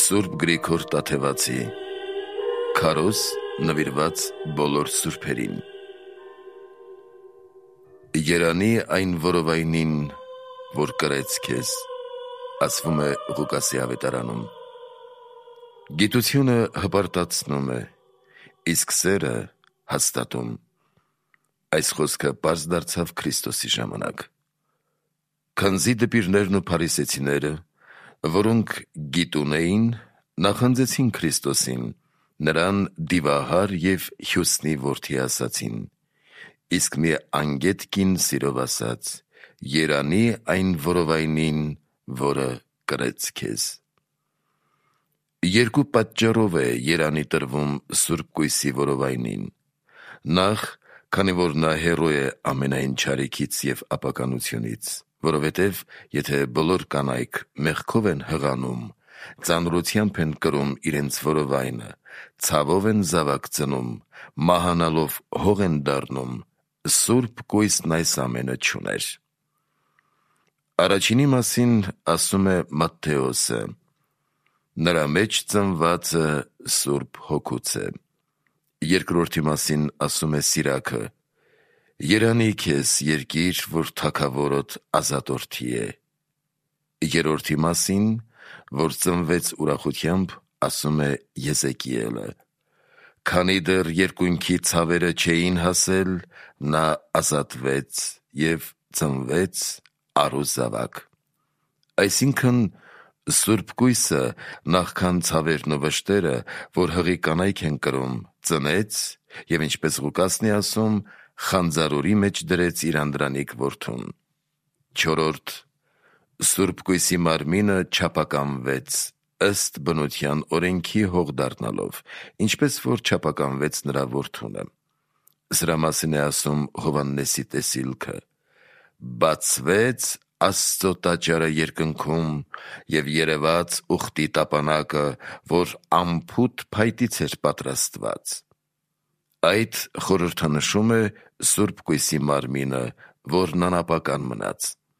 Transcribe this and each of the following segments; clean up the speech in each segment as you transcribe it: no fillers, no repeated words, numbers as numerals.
Սուրբ Գրիգոր Տաթևացի Քարոզ նվիրված բոլոր սուրբերին։ Երանի այն որովայնին, որ կրեց քեզ, ասվում է Ղուկասի ավետարանում։ Գիտությունը հպարտացնում է, իսկ սերը հաստատում։ Այս խոսքը պարզ դարձավ Քրիստոսի ժամանակ։ Քանզի դպիրներն ու փարիսեցիները, որոնք գիտուն էին, նախանձեցին Քրիստոսին, նրան դիվահար և հյուսնի որդի ասացին, իսկ մի անգետ կին սիրով ասաց. երանի այն որովայնին, որը կրեց քեզ։ Երկու պատճառով է երանի տրվում Սուրբ Կույսի որովայնին։ Նախ, քանի որ նա հեռու է ամենայն չարիքից և ապականությունից, որովհետև եթե բոլոր կանայք մեղքով են հղանում, ծանրությամբ են կրում իրենց որովայնը, ցավով են զավակ ծնում, մահանալով հող են դառնում, Սուրբ Կույսն այս ամենը չուներ։ Առաջինի մասին ասում է Մատթեոսը. նրա մեջ ծնվածը Սուրբ Հոգուց է։ Երկրորդի մասին ասում է Սիրաքը. երանի քեզ երկիր, որ թագավորոդ ազատորդի է։ Երրորդի մասին, որ ծնվեց ուրախությամբ, ասում է Եզեկիելը. քանի դեռ երկունքի ցավերը չէին հասել, նա ազատվեց և ծնվեց առուզավակ։ Այսինքն, Սուրբ Կույսը, նախքան ցավերն ու վշտերը, որ հղի կանայք են կրում, ծնեց և ինչպես Ղուկասն է ասում, խանձարուրի մեջ դրեց իր անդրանիկ որդուն։ Չորրորդ, Սուրբ Կույսի մարմինը չափականվեց, ըստ բնության օրենքի հող դառնալով, ինչպես որ չափականվեց նրա որդունը։ Սրա մասին է ասում Հովհաննեսի տեսիլքը. բացվեց Աստծո տաճարը երկնքում և երևաց ուխտի տապանակը, որ անփութ փայտից էր պատրաստված։ Այդ խորհրդանշում է Սուրբ Կույսի մարմինը, որն անապական մնաց։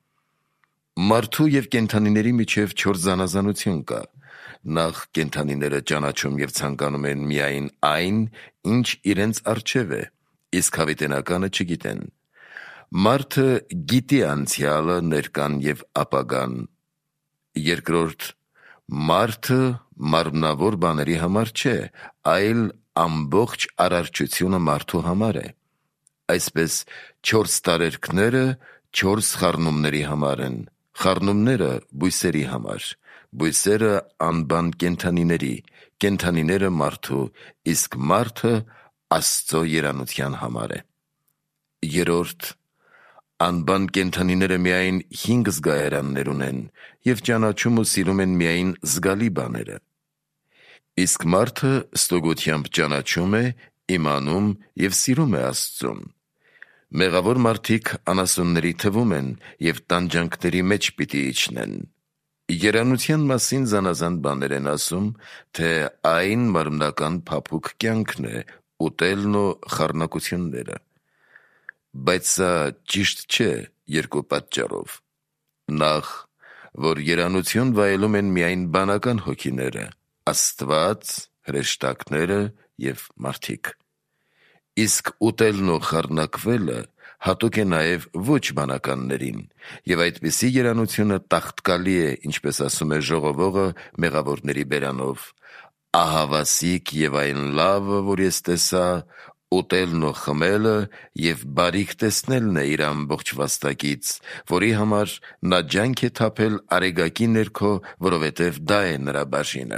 Մարդու և կենդանիների միջև չորս զանազանություն կա։ Նախ, կենդանիները ճանաչում և ցանկանում են միայն այն, ինչ իրենց առջև է, իսկ հավիտենականը չգիտեն։ Մարդը գիտի անցյալը, ներկան և ապագան։ Երկրորդ, մարդը մարմնավոր բաների համար չէ, այլ ամբողջ արարչությունը մարդու համար է։ Այսպես, չորս տարերքները չորս խառնումների համար են, խառնումները բույսերի համար, բույսերը անբան կենդանիների, կենդանիները մարդու, իսկ մարդը Աստծո երանության համար է։ Երրորդ, անբան կենդանիները միայն 5 զգայարաններ ունեն և ճանաչում ու սիրում են միայն զգալի բաները։ Իսկ մարդը ստուգությամբ ճանաչում է, իմանում և սիրում է Աստծուն։ Մեղավոր մարդիկ անասունների թվում են և տանջանքների մեջ պիտի իջնեն։ Երանության մասին զանազան բաներ են ասում, թե այն մարմնական փափուկ կյանքն է, ուտելն ու խառնակությունները։ Բայց սա ճիշտ չէ երկու պատճառով. նախ, որ երանություն վայելում են միայն բանական հոգիները, Աստված, հրեշտակները և մարդիկ։ Իսկ ուտելն ու խառնակվելը հատուկ է նաև ոչ բանականներին, և այդպիսի երանությունը տաղտկալի է, ինչպես ասում է ժողովողը մեղավորների բերանով. ահավասիկ և այն լավը, որ ես տեսա, ուտելն ու խմելը և բարիք տեսնելն է իր ամբողջ վաստակից, որի համար նա ջանք է թափել արեգակի ներքո, որովհետև դա է նրա բաժինը։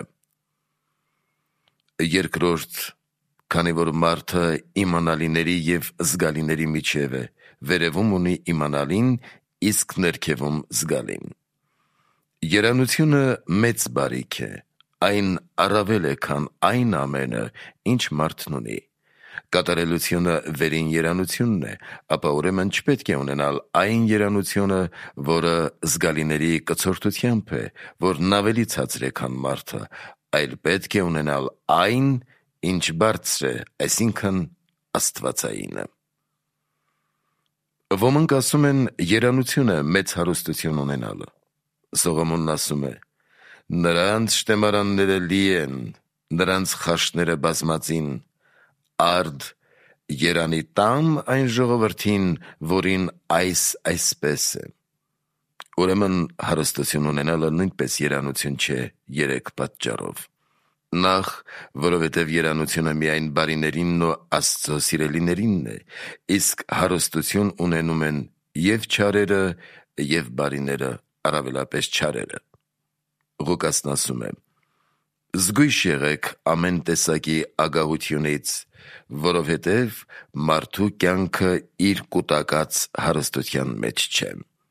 Երկրորդ, քանի որ մարդը իմանալիների և զգալիների միջև է, վերևում ունի իմանալին, իսկ ներքևում զգալին։ Երանությունը մեծ բարիք է, այն առավել է, քան այն ամենը, ինչ մարդն ունի։ Կատարելությունը վերին երանությունն է, ապա ուրեմն չպետք է ունենալ այն երանությունը, որը զգալիների կցորդությամբ է, որն ավելի ցածր է, քան մարդը, այլ պետք է ունենալ այն, ինչ բարձր է, այսինքն աստվածայինը։ Ոմանք ասում են երանությունը մեծ հարստություն ունենալը։ Սողոմոնն ասում է. Նրանց շտեմարանները լի են, նրանց խաշտները բազմածին, արդ երանի տամ այն ժողովրդին, որին այսպես է։ Ուրեմն հարստություն ունենալը նույնպես երանություն չէ երեք պատճառով. Նախ, որովհետև երանությունը միայն բարիներինն ու Աստծո սիրելիներինն է, իսկ հարստություն ունենում են և չարերը, և բարիները, առավելապես չարերը։ Ղուկասն ասում է. «Զգույշ եղեք ամեն տեսակի ագահությունից, որովհետև մարդու կյանքը իր կուտակած հարստության մեջ չէ»։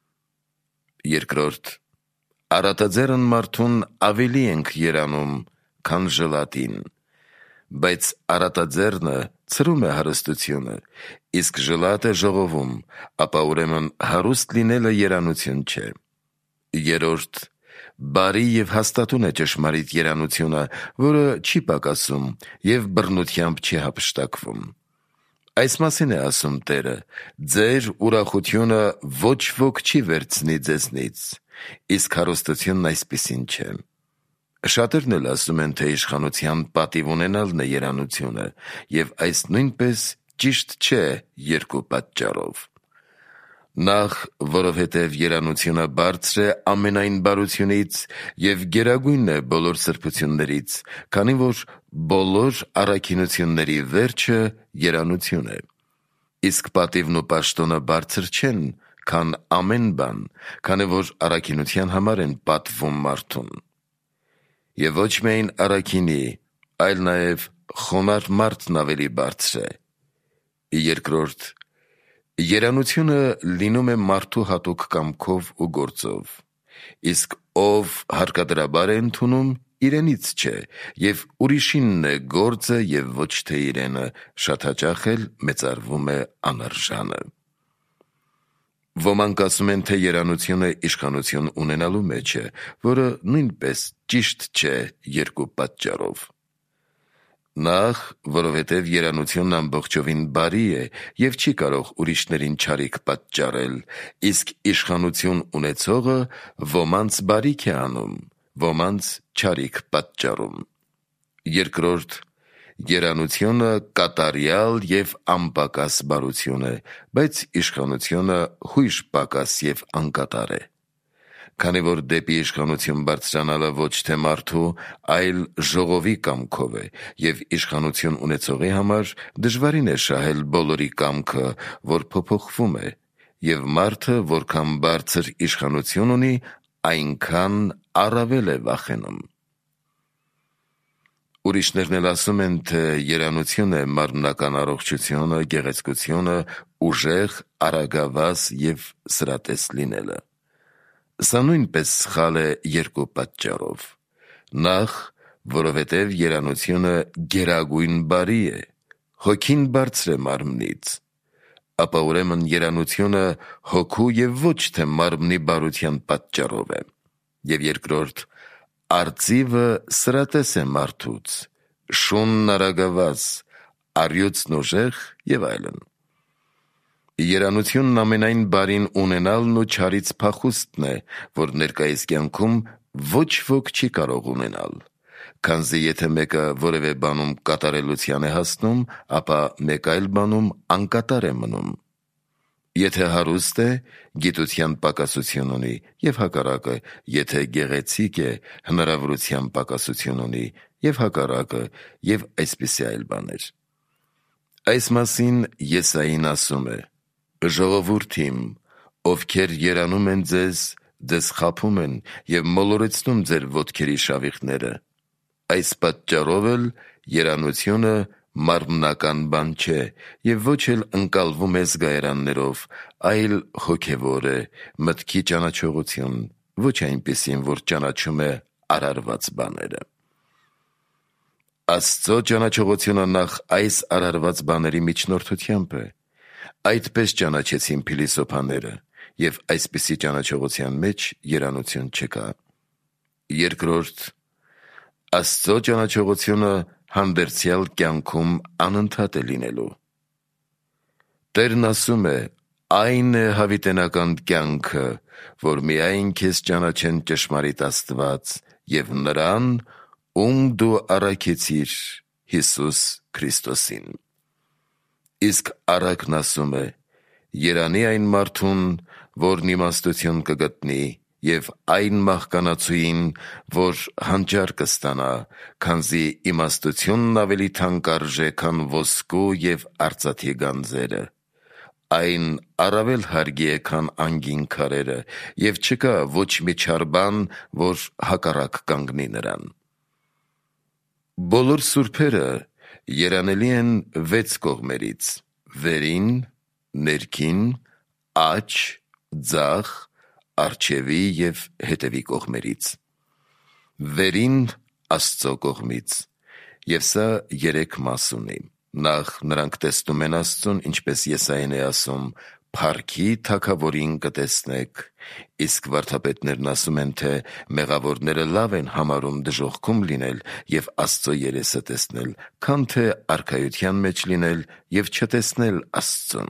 Երկրորդ, առատաձեռն մարդուն ավելի ենք երանում, քան ժլատին, բայց առատաձեռնը ցրում է հարստությունը, իսկ ժլատը ժողովում, ապա ուրեմն հարուստ լինելը երանություն չէ։ Երրորդ, բարի և հաստատուն է ճշմարիտ երանությունը, որը չի պակասում և բռնությամբ չի հափշտակվում։ Այս մասին է ասում Տերը. «Ձեր ուրախությունը ոչ ոք չի վերցնի ձեզնից, իսկ հարստությունն այսպիսին չէ»։ Շատերն էլ ասում են, թե իշխանության պատիվ ունենալն է երանությունը, և այս նույնպես ճիշտ չէ երկու պատճառով. Նախ, որովհետև երանությունը բարձր է ամենայն բարությունից և գերագույնն է բոլոր սրբություններից, քանի որ բոլոր առաքինությունների վերջը երանություն է։ Իսկ պատիվն ու պաշտոնը բարձր չեն, քան ամեն բան, քանի որ առաքինության համար են պատվում մարդուն։ Եվ ոչ միայն առաքինի, այլ նաև խոնարհ մարդն ավելի բարձր է։ Երկրորդ, երանությունը լինում է մարդու հատուկ կամքով ու գործով, իսկ ով հարկադրաբար է ընդունում, իրենից չէ, և ուրիշինն է գործը և ոչ թե իրենը, շատ հաճախ էլ մեծարվում է անարժանը։ Ոմանք ասում են, թե երանությունը իշխանություն ունենալու մեջ է, որը նույնպես ճիշտ չէ երկու պատճառով. Նախ, որովհետև երանությունն ամբողջովին բարի է և չի կարող ուրիշներին չարիք պատճառել, իսկ իշխանություն ունեցողը ոմանց բարիք է անում, ոմանց չարիք պատճառում։ Երկրորդ, երանությունը կատարյալ և անպակաս բարություն է, բայց իշխանությունը հույժ պակաս և անկատար է։ Քանի որ դեպի իշխանություն բարձրանալը ոչ թե մարդու, այլ ժողովի կամքով է, և իշխանություն ունեցողի համար դժվարին է շահել բոլորի կամքը, որ փոփոխվում է, և մարդը որքան բարձր իշխանություն ունի, այնքան առավել է վախենում։ Ուրիշներն էլ ասում են, թե երանություն է մարմնական առողջությունը, գեղեցկությունը, ուժեղ, արագավազ և սրատես լինելը։ Սա նույնպես սխալ է երկու պատճառով. Նախ, որովհետև երանությունը գերագույն բարի է, հոգին բարձր է մարմնից, ապա ուրեմն երանությունը հոգու և ոչ թե մարմնի բարության պատճառով է։ Եվ երկրորդ, արծիվը սրատես է մարդուց, շունն արագավազ, առյուծն ուժեղ և այլն։ Երանությունն ամենայն բարին ունենալն ու չարից փախուստն է, որ ներկայիս կյանքում ոչ ոք չի կարող ունենալ, քանզի եթե մեկը որևէ բանում կատարելության է հասնում, ապա մեկ այլ բանում անկատար է մնում։ Եթե հարուստ է, գիտության պակասություն ունի, և հակառակը, եթե գեղեցիկ է, հնարավորության պակասություն ունի, և հակառակը, և այսպիսի այլ բաներ։ Այս մասին Եսային ասում է. «Ժողովուրդ իմ, ովքեր երանում են ձեզ խաբում են և մոլորեցնում ձեր ոտքերի շավիղները։ Այս պատճառով էլ երանությունը մարմնական բան չէ և ոչ էլ ընկալվում է զգայարաններով, այլ հոգևոր է, մտքի ճանաչողություն, ոչ այնպիսին, որ ճանաչում է արարված բաները»։ Աստծո ճանաչողությունը նախ այս արարված բաների միջնորդությամբ է։ Այդպես ճանաչեցին փիլիսոփաները, և այսպիսի ճանաչողության մեջ երանություն չկա։ Երկրորդ, Աստծո ճանաչողությունը հանդերձյալ կյանքում անընդհատ է լինելու։ Տերն ասում է. «Այն է հավիտենական կյանքը, որ միայն քեզ ճանաչեն ճշմարիտ Աստված և նրան, ում դու առաքեցիր, Հիսուս Քրիստոսին։ Իսկ առակն ասում է. «Երանի այն մարդուն, որն իմաստություն կգտնի, և այն մահկանացուին, որ հանճար կստանա, քանզի իմաստությունն ավելի թանկ արժե, քան ոսկու և արծաթի գանձերը։ Այն առավել հարգի է, քան անգին քարերը, և չկա ոչ մի չար բան, որ հակառակ կանգնի նրան»։ Բոլոր սուրբերը երանելի են 6 կողմերից՝ վերին, ներքին, աջ, ձախ, առջևի և հետևի կողմերից։ Վերին Աստծո կողմից, և սա 3 մաս ունի. Նախ նրանք տեսնում են Աստծուն, ինչպես Եսային է ասում. «Փառքի Թագավորին կտեսնեք», իսկ վարդապետներն ասում են, թե մեղավորները լավ են համարում դժոխքում լինել և Աստծո երեսը տեսնել, քան թե արքայության մեջ լինել և չտեսնել Աստծուն։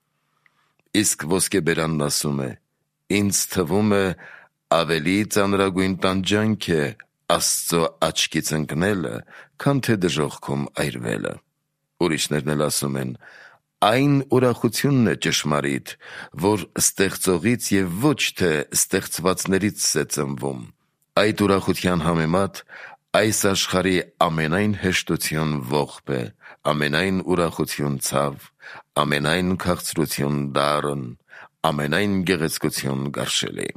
Իսկ ոսկեբերանն ասում է. «Ինձ թվում է ավելի ծանրագույն տանջանք է Աստծո աչքից ընկնելը, քան թե դժոխքում այրվելը»։ Ուրիշներն էլ ասում են. «Այն ուրախությունն է ճշմարիտ, որ ստեղծողից և ոչ թե ստեղծվածներից է ծնվում. այդ ուրախության համեմատ այս աշխարհի ամենայն հեշտություն ողբ է, ամենայն ուրախություն ցավ, ամենայն քաղցրություն դառն, ամենայն գեղեցկություն գարշելի»։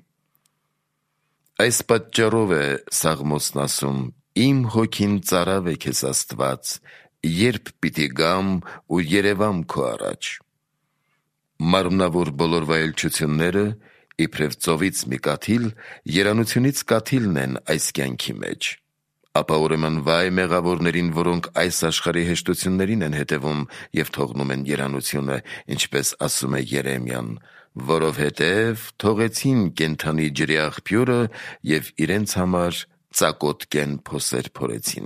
Այս պատճառով է Սաղմոսն ասում. «Իմ հոգին ծարավ է քեզ Աստված, երբ պիտի գամ ու երևամ քո առաջ»։ Մարմնավոր բոլոր վայելչությունները, իբրև ծովից մի կաթիլ, երանությունից կաթիլն են այս կյանքի մեջ։ Ապա ուրեմն վայ մեղավորներին, որոնք այս աշխարհի հեշտություններին են հետևում և թողնում են երանությունը, ինչպես ասում է Երեմիան. «Որովհետև թողեցին կենդանի ջրի աղբյուրը և իրենց համար ծակոտ կեն փոսեր փորեցին»։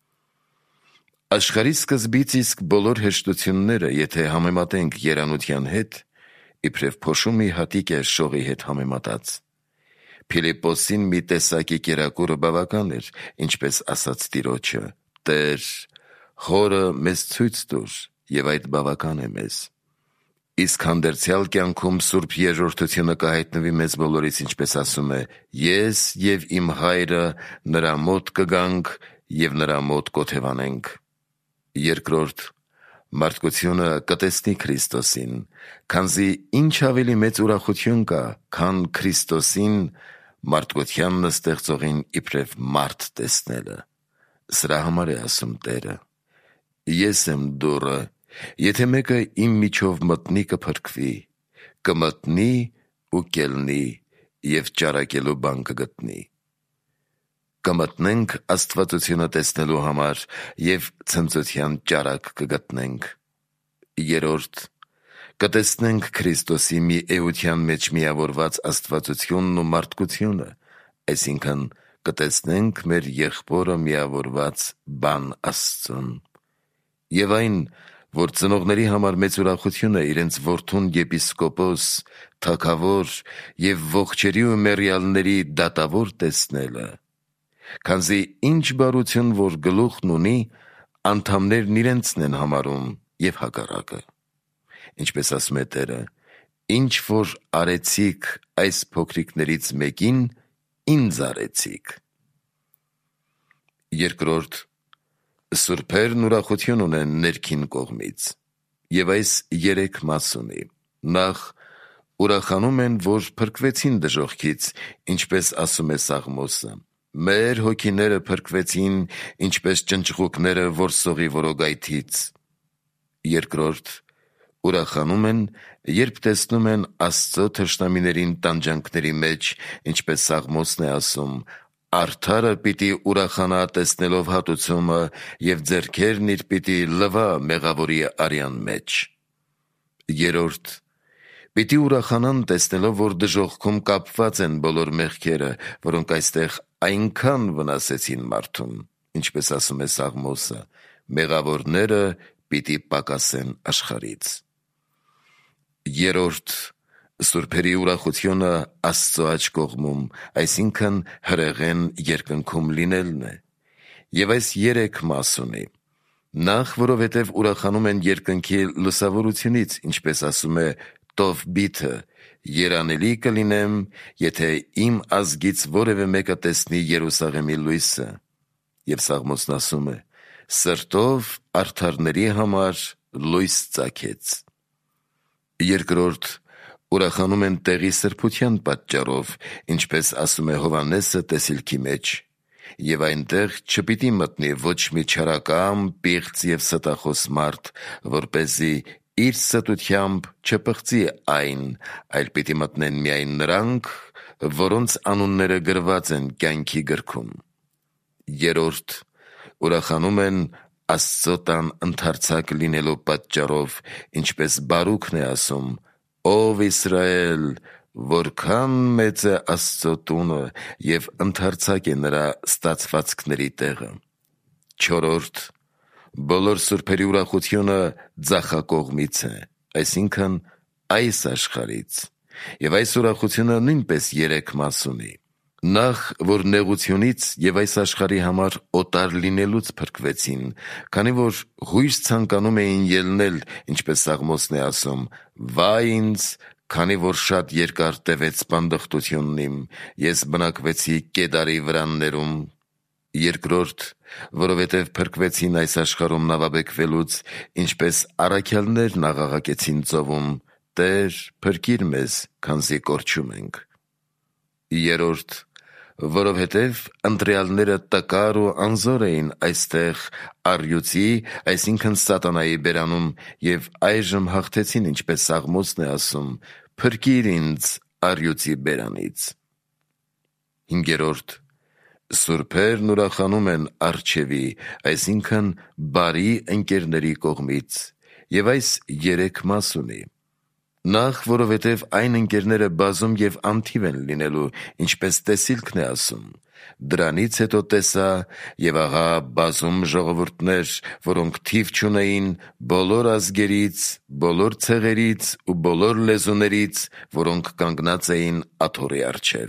Աշխարհի սկզբից իսկ բոլոր հեշտությունները, եթե համեմատենք երանության հետ, իբրև փոշու մի հատիկ է շողի հետ համեմատած։ Փիլիպպոսին մի տեսակի կերակուրը բավական էր, ինչպես ասաց Տիրոջը. «Տեր, խորը մեզ ցույց տուր, և այդ բավական է մեզ»։ Իսկ հանդերձյալ կյանքում Սուրբ Երրորդությունը կհայտնվի մեզ բոլորից, ինչպես ասում է. «Ես և իմ Հայրը նրա մոտ կգանք և նրա մոտ կօթևանենք»։ Երկրորդ, մարդկությունը կտեսնի Քրիստոսին, քանզի ինչ ավելի մեծ ուրախություն կա, քան Քրիստոսին, մարդկությանն ստեղծողին, իբրև մարդ տեսնելը։ Սրա համար է ասում Տերը. «Ես եմ դուռը, եթե մեկը իմ միջով մտնի, կփրկվի, կմտնի ու կելնի և ճարակելու բան կգտնի»։ Կմտնենք աստվածությունը տեսնելու համար և ցնծության ճարակ կգտնենք։ Երրորդ, կտեսնենք Քրիստոսի մի էության մեջ միավորված աստվածությունն ու մարդկությունը, այսինքն կտեսնենք մեր Եղբորը միավորված բան Աստծուն։ Եվ այն, որ ծնողների համար մեծ ուրախություն է իրենց որդուն եպիսկոպոս, թագավոր և ողջերի ու մեռյալների դատավոր տեսնելը, քանզի ինչ բարություն որ գլուխն ունի, անդամներն իրենցն են համարում և հակառակը։ Ինչպես ասում է Տերը. «Ինչ որ արեցիք այս փոքրիկներից մեկին, ինձ արեցիք»։ Երկրորդ, սուրբերն ուրախություն ունեն ներքին կողմից, և այս 3 մաս ունի։ Նախ, ուրախանում են, որ փրկվեցին դժոխքից, ինչպես ասում է Սաղմոսը. «Մեր հոգիները փրկվեցին, ինչպես ճնճղուկները որսողի որոգայթից»։ Երկրորդ, ուրախանում են, երբ տեսնում են Աստծո թշնամիներին տանջանքների մեջ, ինչպես Սաղմոսն է ասում. «Արդարը պիտի ուրախանա տեսնելով հատուցումը, և ձեռքերն իր պիտի լվա մեղավորի արյան մեջ»։ Երրորդ, պիտի ուրախանան տեսնելով, որ դժոխքում կապված են բոլոր մեղքերը, որոնք այստեղ այնքան վնասեցին մարդուն, ինչպես ասում է Սաղմոսը. «Մեղավորները պիտի պակասեն աշխարհից»։ Երրորդ, Սուրբերի ուրախությունը Աստծո աջ կողմում, այսինքն հրեղեն երկնքում լինելն է։ Եվ այս 3 մաս ունի. նախ, որովհետև ուրախանում են երկնքի լուսավորությունից, ինչպես ասում է Տովբիթը, երանելի կլինեմ, եթե իմ ազգից որևէ մեկը տեսնի Երուսաղեմի լույսը։ Եվ Սաղմոսն ասում է. սրտով արդարների համար լույս ծագեց։ Երկրորդ, ուրախանում են տեղի սրբության պատճառով, ինչպես ասում է Հովհաննեսը տեսիլքի մեջ, եւ այնտեղ չպիտի մտնի ոչ մի չարակամ, պիղծ եւ ստախոս մարդ, որպեսզի իր ստությամբ չպղծի այն, այլ պիտի մտնեն միայն նրանք, որոնց անունները գրված են կյանքի գրքում։ Երրորդ, ուրախանում են Աստծո տան ընդարձակ լինելու պատճառով, ինչպես Բարուքն է ասում. «Ով Իսրայել, որքան մեծ է Աստծո տունը եւ ընդարձակ է նրա ստացվածքների տեղը»։ Չորրորդ, բոլոր սուրբերի ուրախությունը ձախակողմից է, այսինքն այս աշխարհից, եւ այս ուրախությունը նույնպես 3 մաս ունի. նախ, որ նեղությունից եւ այս աշխարհի համար օտար լինելուց փրկվեցին, քանի որ հույս ցանկանում էին ելնել, ինչպես Սաղմոսն է ասում. «Վայ ինձ, քանի որ շատ երկար տևեց բանդխտությունն իմ, ես բնակվեցի Կեդարի վրաններում»։ Երկրորդ, որովհետև փրկվեցին այս աշխարհում նավաբեկվելուց, ինչպես առաքյալներն աղաղակեցին ծովում. «Տեր, փրկիր մեզ, քանզի կորչում ենք»։ Երրորդ, որովհետև ընտրյալները տկար ու անզոր էին այստեղ առյուծի, այսինքն սատանայի բերանում, եւ այժմ հաղթեցին, ինչպես Սաղմոսն է ասում. «Փրկիր ինձ առյուծի բերանից»։ Հինգերորդ, սուրբերն ուրախանում են առջևի, այսինքն բարի ընկերների կողմից, եւ այս 3 մաս ունի. նախ, որովհետև այն ընկերները բազում եւ անթիվ են լինելու, ինչպես տեսիլքն է ասում. դրանից հետո տեսա, եւ ահա բազում ժողովուրդներ, որոնք թիվ չունեին, բոլոր ազգերից, բոլոր ցեղերից ու բոլոր լեզուներից, որոնք կանգնած էին աթոռի առջև։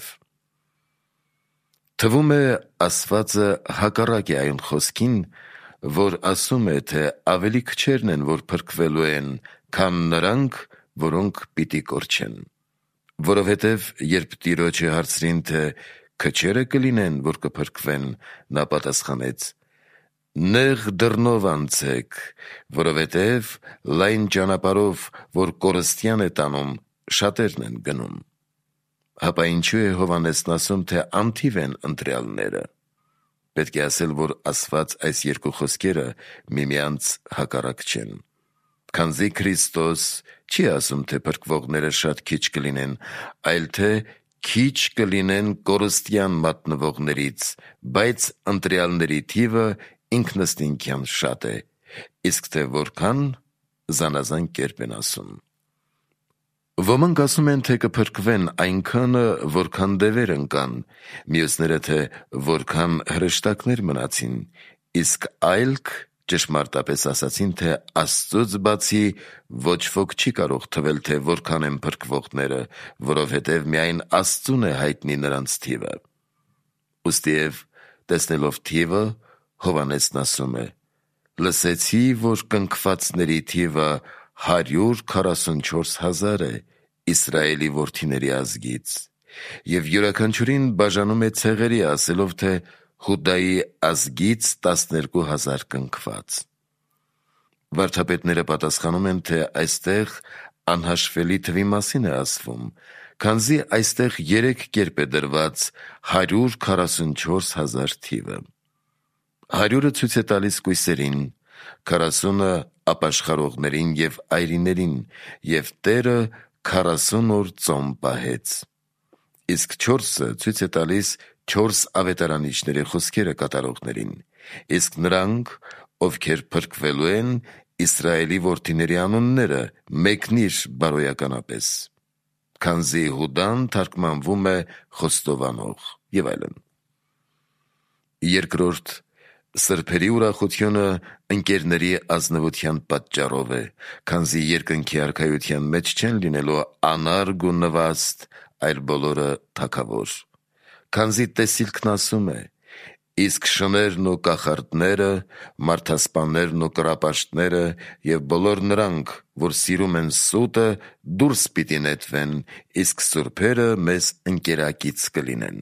Թվում է ասվածը հակառակ է այն խոսքին, որ ասում է, թե ավելի քչերն են, որ փրկվելու են, քան նրանք, որոնք պիտի կորչեն։ Որովհետև երբ Տիրոջը հարցրին, թե քչերը կլինեն, որ կփրկվեն, նա պատասխանեց. «Նեղ դռնով անցեք, որովհետև լայն ճանապարհով, որ կորստյան է տանում, շատերն են գնում»։ Հապա ինչու է Հովհաննեսն ասում, թե անթիվ են ընտրյալները։ Պետք է ասել, որ ասված այս 2 խոսքերը միմյանց հակառակ չեն։ Քանզի Քրիստոս չի ասում, թե փրկվողները շատ քիչ կլինեն, այլ թե քիչ կլինեն կորստյան մատնվողներից, բայց ընտրյալների թիվը ինքնըստինքյան շատ է, իսկ թե որքան, զանազան կերպ են ասում։ Ոմանք ասում են, թե կփրկվեն այնքանը, որքան դևեր ընկան, մյուսները, թե որքան հրեշտակներ մնացին, իսկ այլք ճշմարտապես ասացին, թե Աստծուց բացի ոչ ոք չի կարող թվել, թե որքան են փրկվողները, որովհետև միայն Աստծուն է հայտնի նրանց թիվը։ Ուստիև տեսնելով թիվը, Հովհաննեսն ասում է. «Լսեցի, որ կնքվածների թիվը 144,000 է Իսրայելի որդիների ազգից, եւ յուրաքանչյուրին բաժանում է ցեղերի, ասելով, թե Հուդայի ազգից 12,000 կնքված»։ Վարդապետները պատասխանում են, թե այստեղ անհաշվելի թվի մասին է ասվում, քանզի այստեղ 3 կերպ է դրված 144,000 թիվը։ 100-ը ցույց է տալիս կույսերին, 40-ը ապաշխարողներին եւ այրիներին, եւ Տերը 40 օր ծոմ պահեց։ Իսկ 4-ը ցույց է տալիս 4 ավետարանիչների խոսքերը կատարողներին, իսկ նրանք, ովքեր փրկվելու են, Իսրայելի որդիների անունները մեկնիր բարոյականապես, քանզի Հուդան թարգմանվում է խոստովանող եւ այլն։ Երկրորդ, Սրբերի ուրախությունը ընկերների ազնվության պատճառով է, քանզի երկնքի արքայության մեջ չեն լինելու անարգ ու նվաստ, այլ բոլորը թագավոր։ Քանզի տեսիլքն ասում է. իսկ շներն ու կախարդները, մարդասպաններն ու կռապաշտները և բոլոր նրանք, որ սիրում են սուտը, դուրս պիտի նետվեն, իսկ սուրբերը մեզ ընկերակից կլինեն։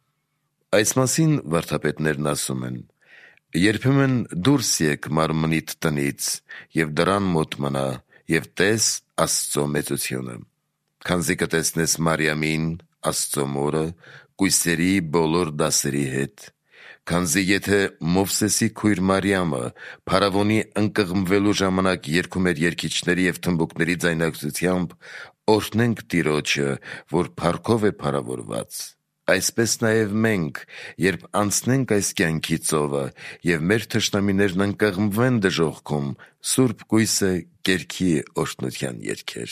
Այս մասին վարդապետներն ասում են. երբեմն դուրս եկ մարմնիդ տնից և դրան մոտ մնա և տես Աստծո մեծությունը, քանզի կտեսնես Մարիամին, Աստծո մորը, կույսերի բոլոր դասերի հետ, քանզի եթե Մովսեսի քույր Մարիամը փարավոնի ընկղմվելու ժամանակ երգում էր երգիչների և թմբուկների ձայնագրությամբ օրհնենք Տիրոջը, որ փառքով է փարավորված, այսպես նաև մենք, երբ անցնենք այս կյանքի ծովը և մեր թշնամիներն ընկղմվեն դժոխքում, Սուրբ կույսը կերքի օրհնության երգեր։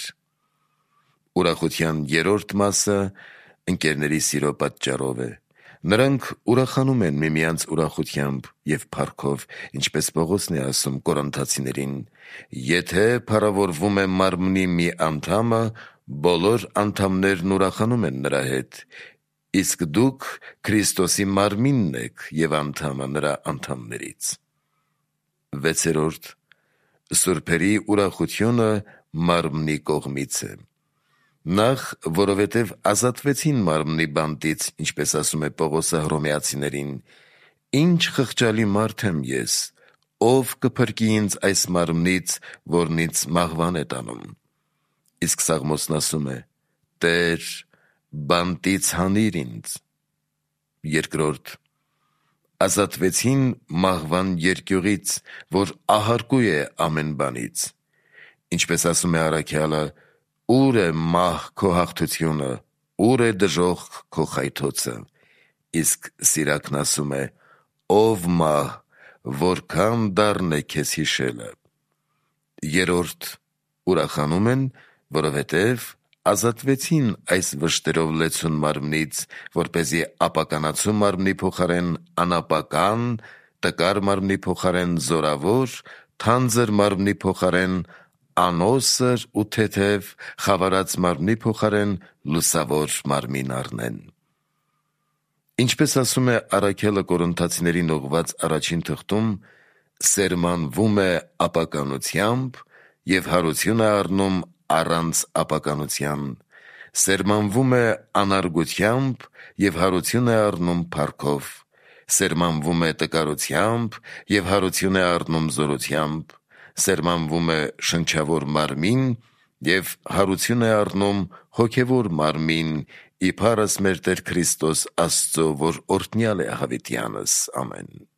Ուրախության երրորդ մասը ընկերների սիրո պատճառով է։ Նրանք ուրախանում են միմյանց ուրախությամբ և փառքով, ինչպես Պողոսն է ասում Կորինթացիներին. եթե փառավորվում է մարմնի մի անդամը, բոլոր անդամներն ուրախանում են նրա հետ, իսկ դուք Քրիստոսի մարմինն եք և անդամը նրա անդամներից։ Վեցերորդ. սուրբերի ուրախությունը մարմնի կողմից է։ Նախ, որովհետև ազատվեցին մարմնի բանտից, ինչպես ասում է Պողոսը Հռոմեացիներին. ինչ խղճալի մարդ եմ ես, ով կփրկի ինձ այս մարմնից, որն ինձ մահվան է տանում։ Իսկ Սաղմոսն ասում է. Տեր, բանտից հանիր ինձ։ Երկրորդ. ազատվեցին մահվան երկյուղից, որ ահարկու է ամեն բանից։ Ինչպես ասում է առաքյալը. ուր է մահ քո հաղթությունը, ուր է դժոխք քո խայթոցը։ Իսկ Սիրակն ասում է. ով մահ, որքան դառն է քեզ հիշելը։ Երրորդ. ուրախանում են, որովհետև ազատվեցին այս վշտերով լեցուն մարմնից, որպեսզի ապականացու մարմնի փոխարեն անապական, տկար մարմնի փոխարեն զորավոր, թանձր մարմնի փոխարեն անոսր ու թեթև, խավարած մարմնի փոխարեն լուսավոր մարմին առնեն։ Ինչպես ասում է առաքյալը Կորինթացիներին ուղղված առաջին թղթում, սերմանվում է ապականությամբ և հարություն է առնում առանց ապականության, սերմանվում է անարգությամբ և հարություն է առնում փառքով, սերմանվում է տկարությամբ և հարություն է առնում զորությամբ, սերմանվում է շնչավոր մարմին և հարություն է առնում հոգևոր մարմին, իբարս մեր Տեր Քրիստոս Աստծո, որ օրհնյալ է հավիտյանս։ Ամեն։